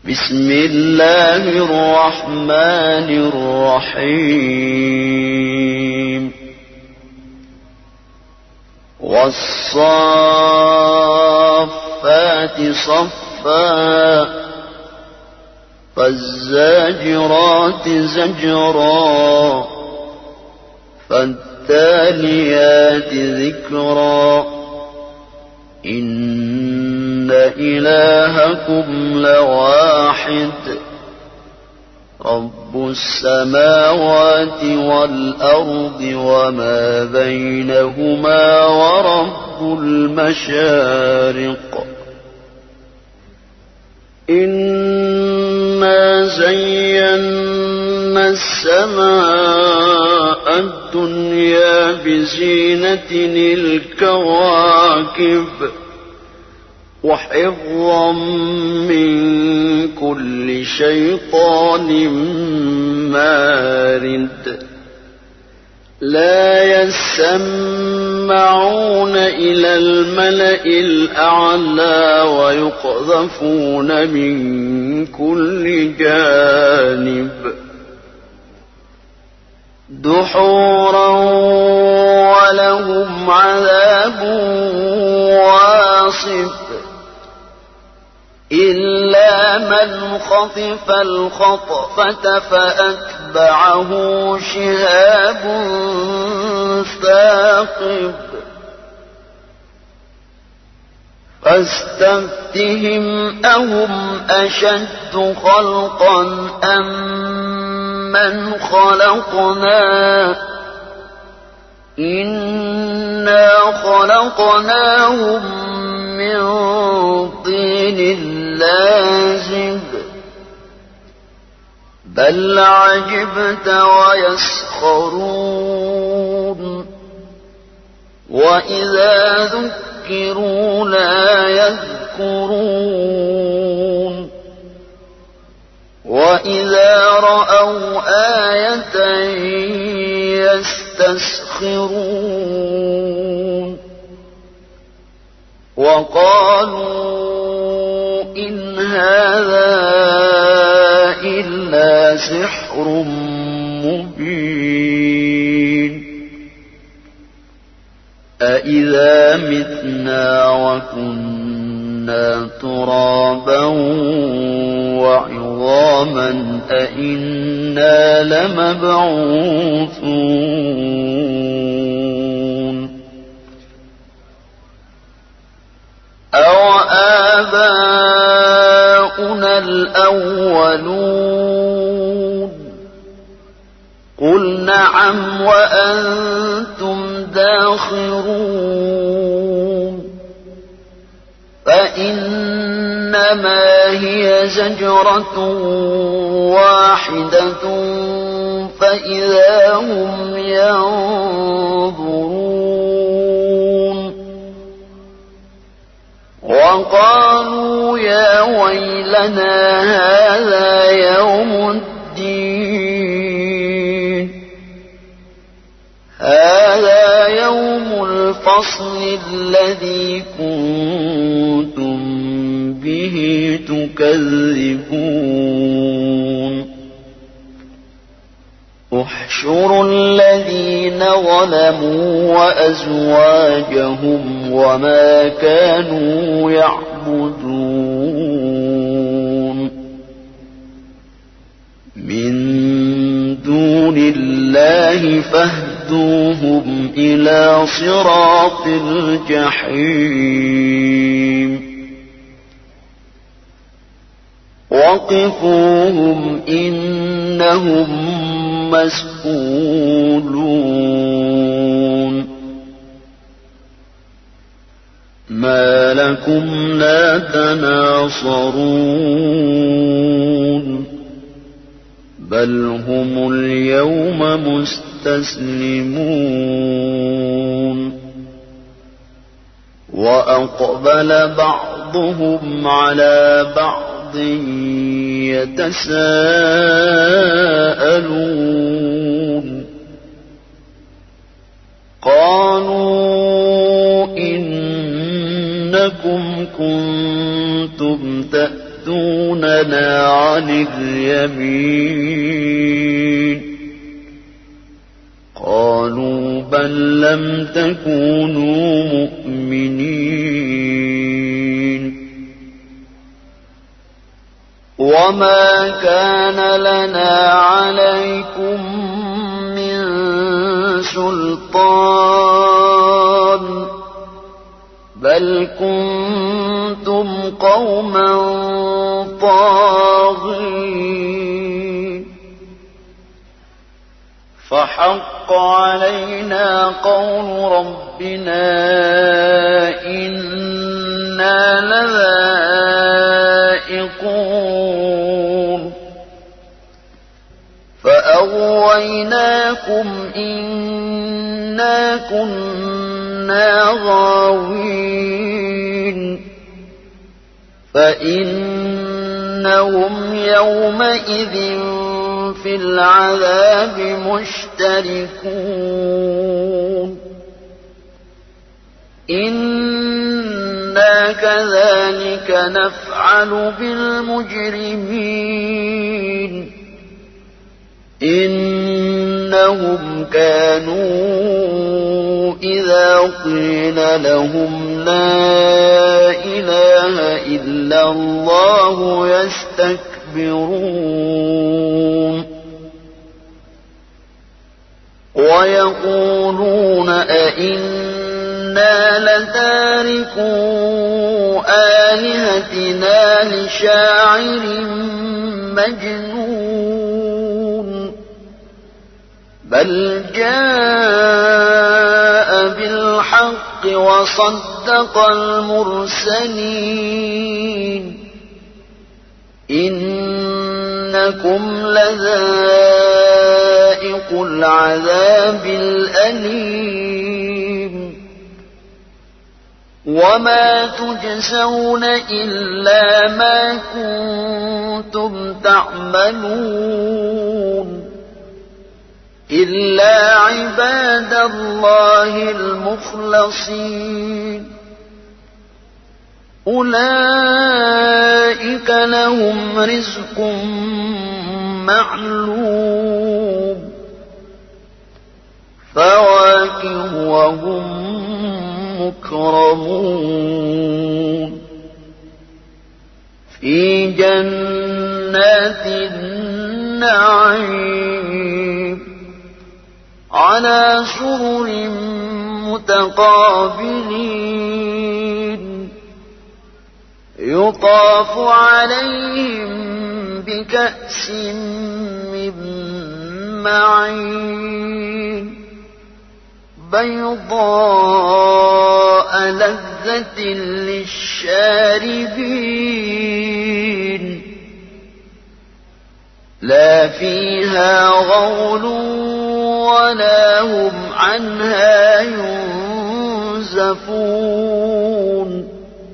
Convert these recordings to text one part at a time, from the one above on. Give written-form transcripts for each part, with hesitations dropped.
بسم الله الرحمن الرحيم والصافات صفا فالزاجرات زجرا فالتاليات ذكرا إن إلهكم لواحد رب السماوات والأرض وما بينهما ورب المشارق إنا زينا السماء الدنيا بزينة الكواكب وحفظا من كل شيطان مارد لا يسمعون إلى الملأ الأعلى ويقذفون من كل جانب دحورا ولهم عذاب واصب إلا من خطف الخطفة فأتبعه شهاب ثاقب فاستفتهم أهم أشد خلقا أم من خلقنا إنا خلقناهم من طين لازب بل عجبت ويسخرون وإذا ذكروا لا يذكرون وإذا رأوا آية يستسخرون وقالوا إن هذا إلا سحر مبين أإذا متنا وكنا ترابا وعظاما أإنا لمبعوثون أو آباؤنا الأولون قل نعم وأنتم داخرون فإنما هي زجرة واحدة فإذا هم ينظرون وقالوا يا ويلنا هذا يوم الدين هذا يوم الفصل الذي كنتم به تكذبون احشروا الذين ظلموا وأزواجهم وما كانوا يعبدون من دون الله فاهدوهم إلى صراط الجحيم وقفوهم إنهم مسؤولون ما لكم لا تناصرون بل هم اليوم مستسلمون وأقبل بعضهم على بعض يتساءلون قالوا إنكم كنتم تأتون تستفتوننا عن اليمين قالوا بل لم تكونوا مؤمنين وما كان لنا عليكم من سلطان بل كنتم قوما طاغين فحق علينا قول ربنا إنا لذائقون فأغويناكم إنا كنا غاوين فإنهم يومئذ في العذاب مشتركون إنا كذلك نفعل بالمجرمين إنهم كانوا إذا قيل لهم لا إله إلا الله يستكبرون ويقولون أئنا لتاركو آلهتنا لشاعر مجنون بل جاء بالحق وصدق المرسلين إنكم لذائق العذاب الأليم وما تجزون إلا ما كنتم تعملون إلا عباد الله المخلصين أولئك لهم رزق معلوم فواكه وهم مكرمون في جنات النعيم على سرر متقابلين يطاف عليهم بكأس من معين بيضاء لذة للشاربين لا فيها غول ولا هم عنها ينزفون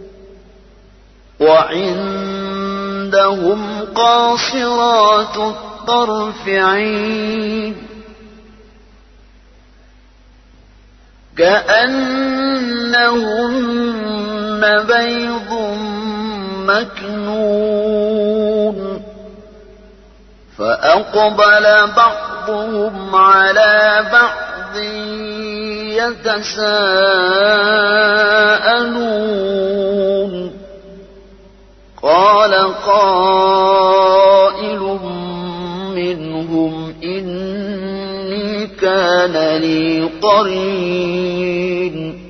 وعندهم قاصرات الطرف عين كأنهن بيض مكنون فأقبل بعضهم على بعض يتساءلون قال قائل منهم إني كان لي قرين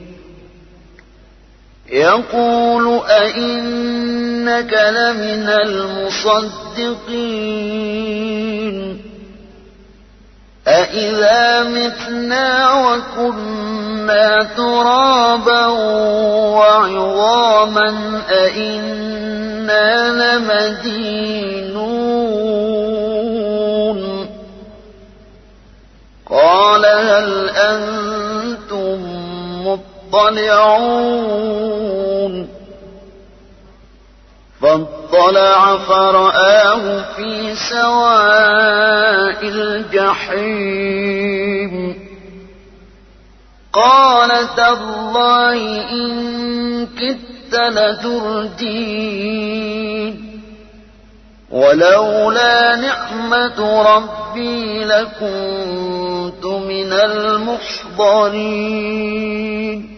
يقول أئنك لمن المصدقين أئذا متنا وكنا ترابا وعظاما أئنا لمدينون قال هل أنتم مطلعون فاطلع فرآه في سواء الجحيم قال تالله إن كدت لتردين ولولا نعمة ربي لكنت من المحضرين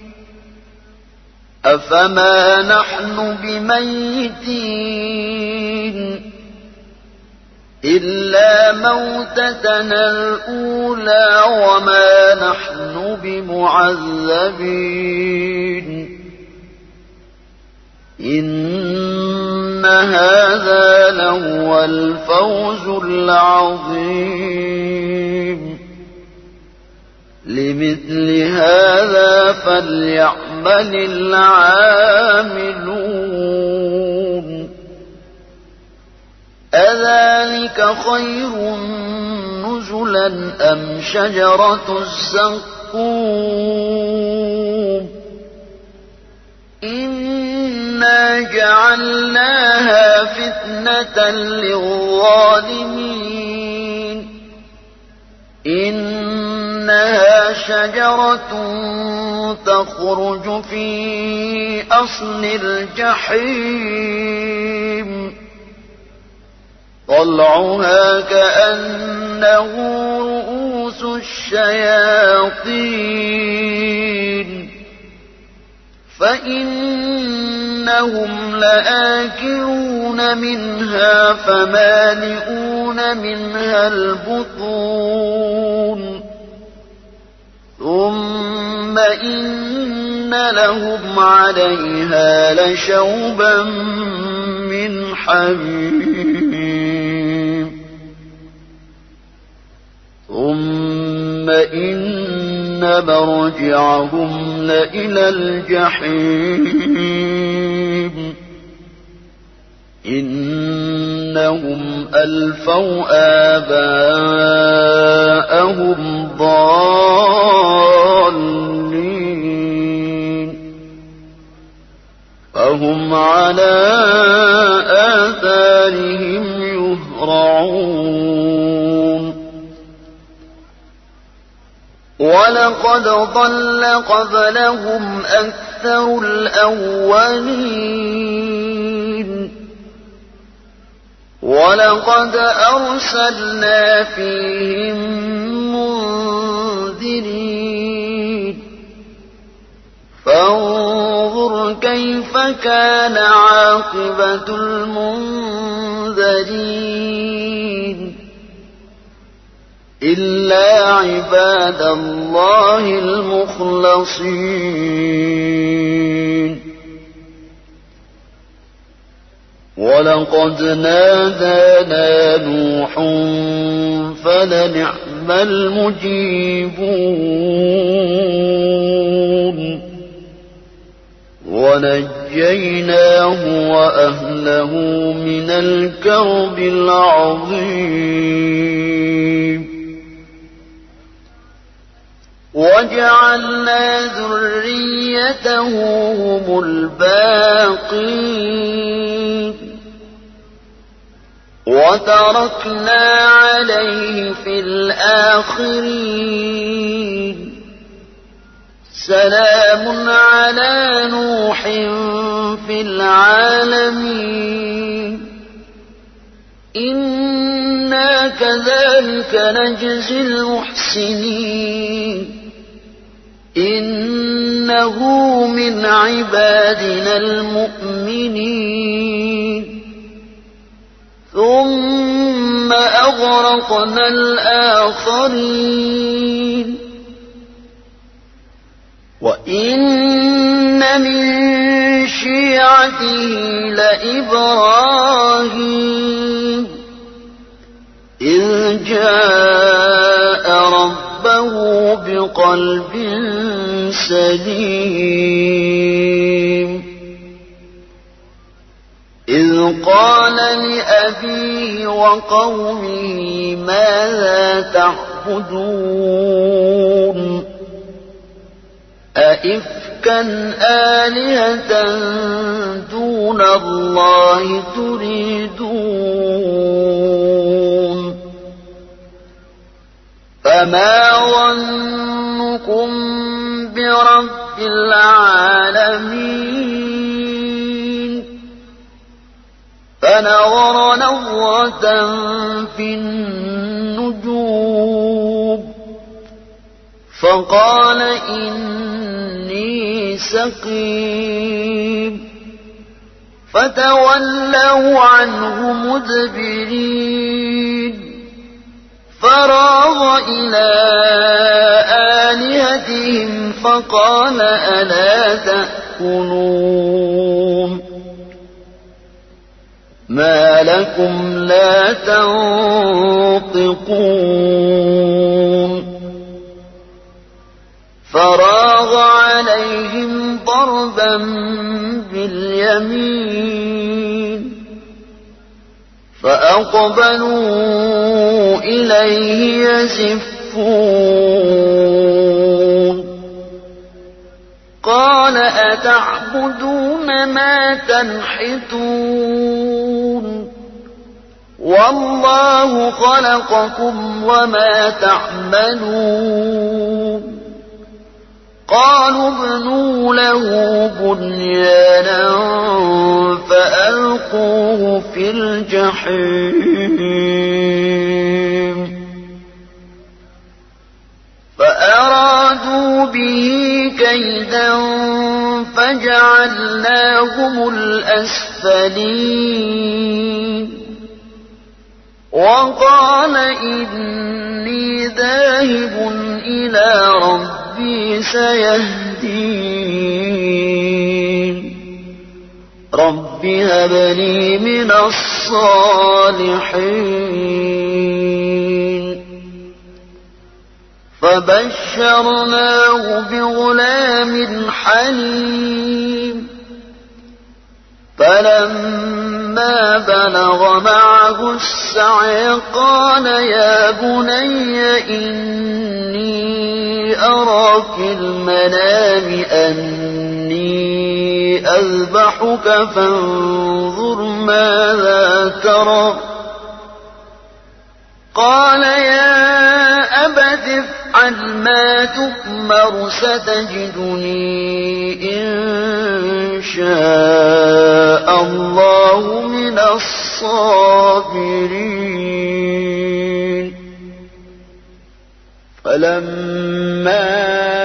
أفما نحن بميتين إلا موتتنا الأولى وما نحن بمعذبين إن هذا لهو الفوز العظيم لمثل هذا فليعمل العاملون أذلك خير نزلا أم شجرة الزقوم إنا جعلناها فتنة للظالمين إنها شجرة تخرج في أصل الجحيم طلعها كأنه رؤوس الشياطين فإنهم لآكلون منها فمالئون منها البطون ثم إن لهم عليها لشوبا من حميم ثم إن مرجعهم لإلى الجحيم إنهم ألفوا آباءهم ضالين فهم على آثارهم يهرعون ولقد ضل قبلهم أكثر الأولين ولقد أرسلنا فيهم منذرين فانظر كيف كان عاقبة المنذرين إلا عباد الله المخلصين ولقد نادانا نوح فلنعم المجيبون ونجيناه وأهله من الكرب العظيم وجعلنا ذريته هم الباقين وتركنا عليه في الآخرين سلام على نوح في العالمين إنا كذلك نجزي المحسنين إنه من عبادنا المؤمنين ثم أغرقنا الآخرين وإن من شيعته لإبراهيم إذ جاء ربه بقلب سليم إذ قال لأبيه وقومه ماذا تعبدون أئفكا آلهة دون الله تريدون فما ظنكم برب العالمين فنظر نظرة في النجوم فقال إني سقيم فتولوا عنه مدبرين فراغ إلى آلهتهم فقال ألا تأكلون ما لكم لا تنطقون فراغ عليهم ضربا باليمين فأقبلوا إليه يزفون قال أتعبدون ما تنحتون والله خلقكم وما تعملون قالوا ابنوا له بنيانا فألقوه في الجحيم فأرادوا به كيدا فجعلناهم الأسفلين وقال إني ذاهب إلى ربي سيهدين رب هب لي من الصالحين فبشرناه بغلام حليم فلما بلغ معه السعي قال يا بني إني أرى في المنام أني أذبحك فانظر ماذا ترى قال يا أبت افعل ما تؤمر ستجدني إن شاء الله من الصابرين فلما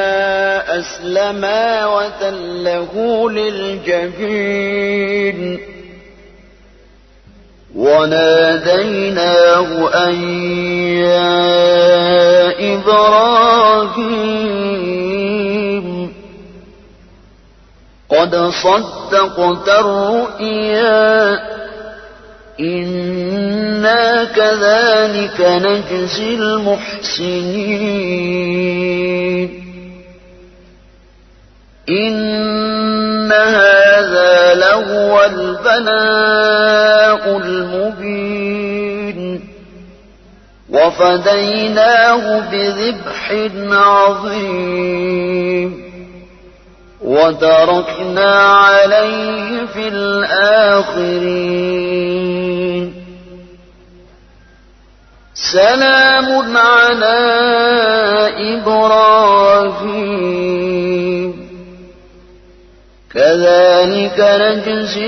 أسلما وتله للجبين وناديناه أن يا إبراهيم قد صدقت الرؤيا إنا كذلك نجزي المحسنين إن هذا لهو البلاء المبين وفديناه بذبح عظيم وتركنا عليه في الآخرين سلام على إبراهيم كذلك نجزي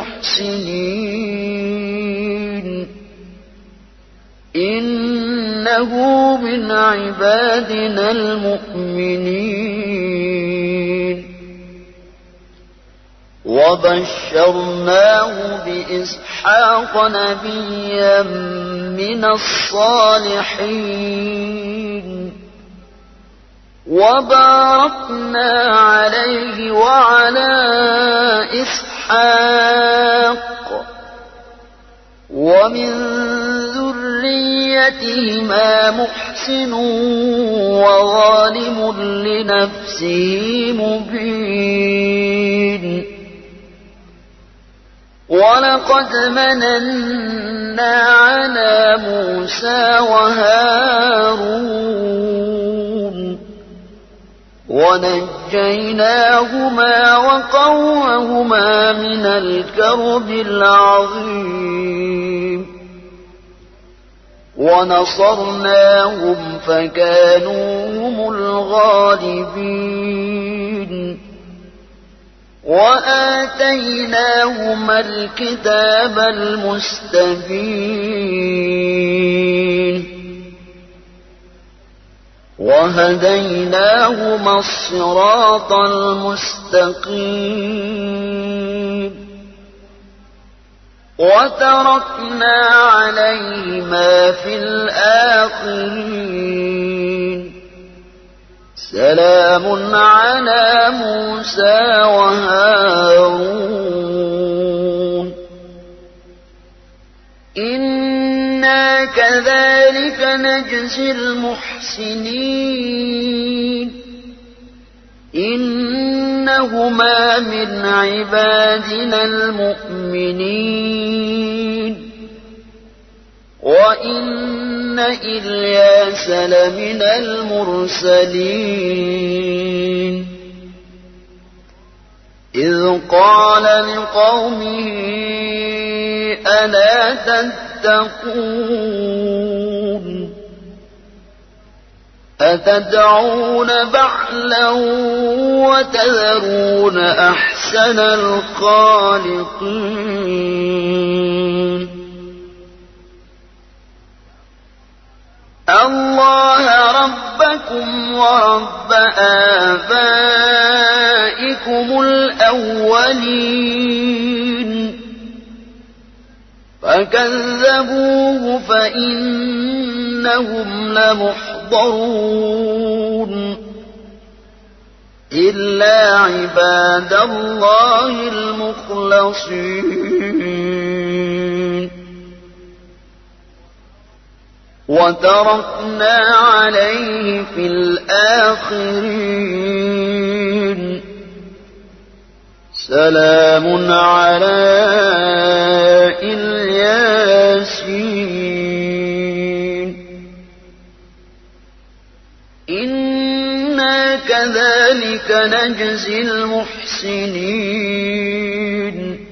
المحسنين إنه من عبادنا المؤمنين وبشرناه بإسحاق نبيا من الصالحين وباركنا عليه وعلى إسحاق ومن ذريتهما محسن وظالم لنفسه مبين ولقد مننا على موسى وهارون ونجيناهما وقومهما من الكرب العظيم ونصرناهم فكانوا هم الغالبين وآتيناهما الكتاب المستبين وهديناهما الصراط المستقيم وتركنا عليهما في الآخرين سلام على موسى وهارون إنا كذلك نجزي المحسنين إنهما من عبادنا المؤمنين وإن إلياس لمن المرسلين إذ قال لقومه ألا تتقون أتدعون بعلا وتذرون أحسن الخالقين الله ربكم ورب آبائكم الأولين فكذبوه فإنهم لمحضرون إلا عباد الله المخلصين وتركنا عليه في الآخرين سلام على الياسين إنا كذلك نجزي المحسنين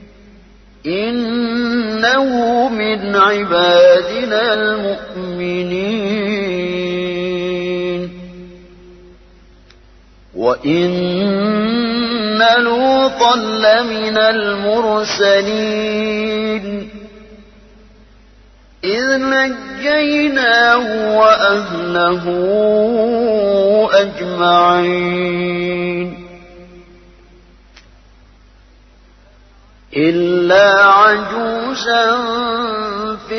إنه من عبادنا المؤمنين وإن لوطا لمن المرسلين إذ نجيناه وأهله أجمعين إلا عجوزا في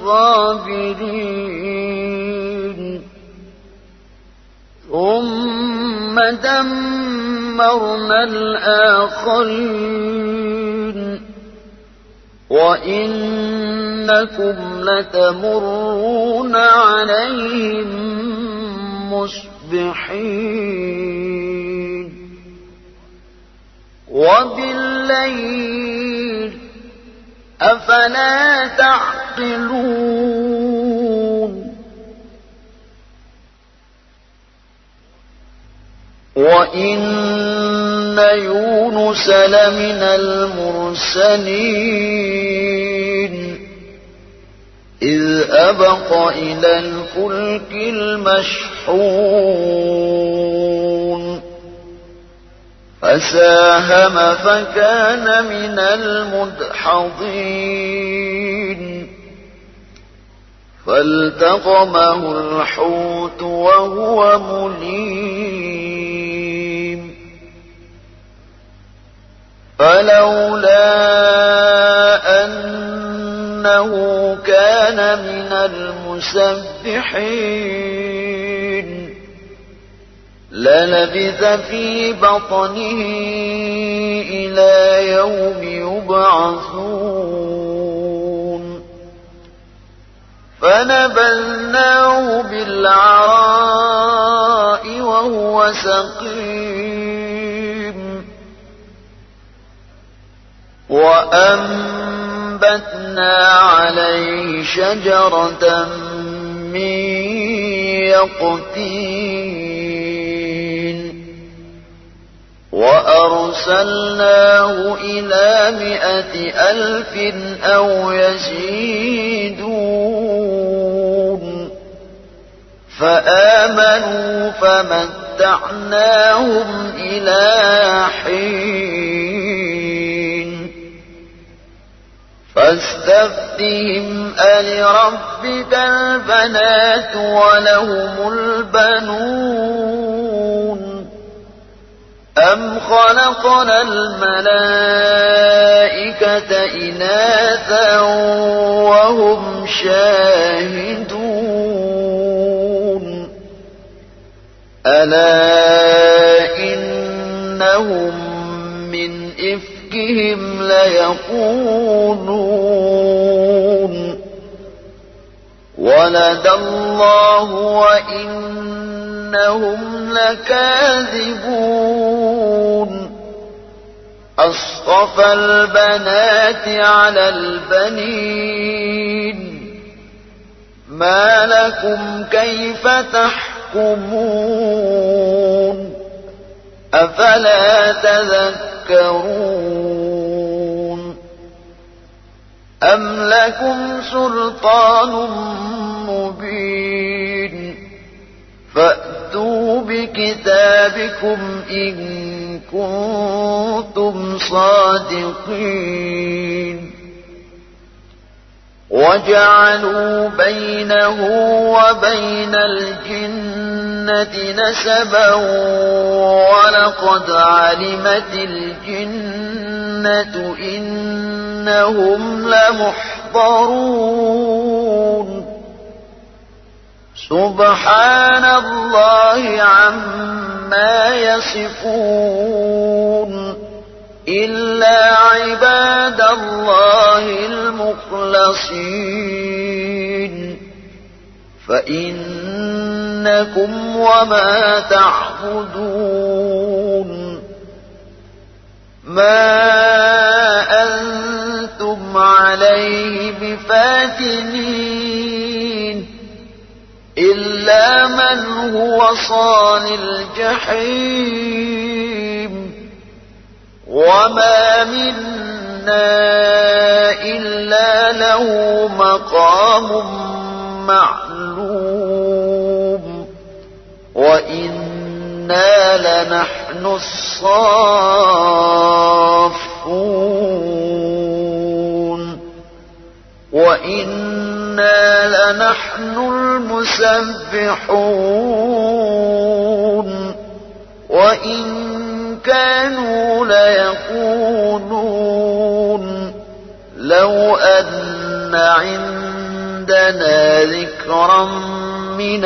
الغابرين ثم دمرنا الآخرين وإنكم لتمرون عليهم مصبحين وبالليل أفلا تعقلون وإن يونس لمن المرسلين إذ أبق إلى الفلك المشحون فساهم فكان من المدحضين فالتقمه الحوت وهو مليم فلولا أنه كان من المسبحين للبث في بطنه إلى يوم يبعثون فنبذناه بالعراء وهو سقيم وأنبتنا عليه شجرة من يقطين وأرسلناه إلى 100,000 أو يزيدون فآمنوا فمتعناهم ومتعناهم إلى حين فاستفتهم ألربك البنات ولهم البنون أم خلقنا الملائكة إناثا وهم شاهدون ألا إنهم من إفكهم ليقولون ولد الله وإنهم لكاذبون أصطفى البنات على البنين ما لكم كيف تحكمون أفلا تذكرون أم لكم سلطان مبين فأتوا بكتابكم إن كنتم صادقين وجعلوا بينه وبين الجنة نسبا ولقد علمت الجنة إنهم لمحضرون سبحان الله عما يصفون إلا عباد الله المخلصين فإنكم وما تعبدون ما أنتم عليه بفاتنين إلا من هو صال الجحيم وما منا إلا له مقام معلوم وإنا لنحن الصافون وإنا لنحن المسبحون وإن كانوا ليقولون لو أن عندنا ذكرا من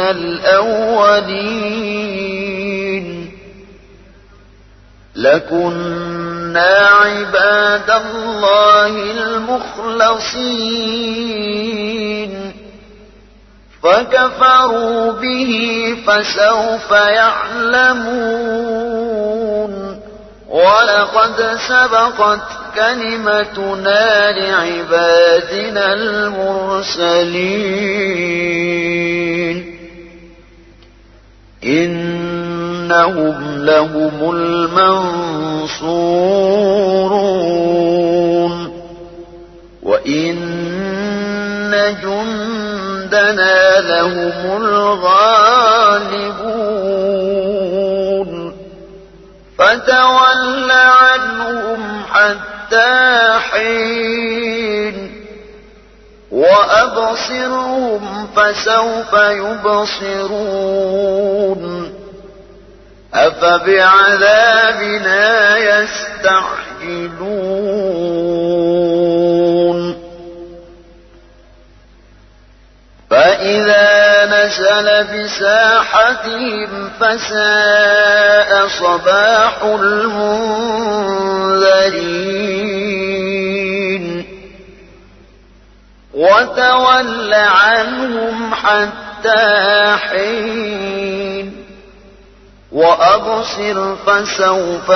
الأولين لكنا عباد الله المخلصين فكفروا به فسوف يعلمون ولقد سبقت كلمتنا لعبادنا المرسلين إنهم لهم المنصورون وإن جندنا لهم الغالبون فتول عنهم حتى حين وأبصرهم فسوف يبصرون أفبعذابنا يستعجلون فإذا نزل بساحتهم فساء صباح المنذرين وتول عنهم حتى حين وأبصر فسوف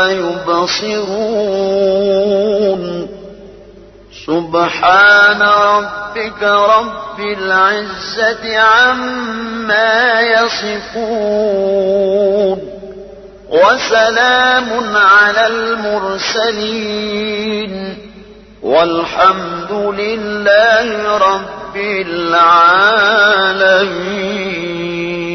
يبصرون سبحان ربك رب العزة عما يصفون وسلام على المرسلين والحمد لله رب العالمين.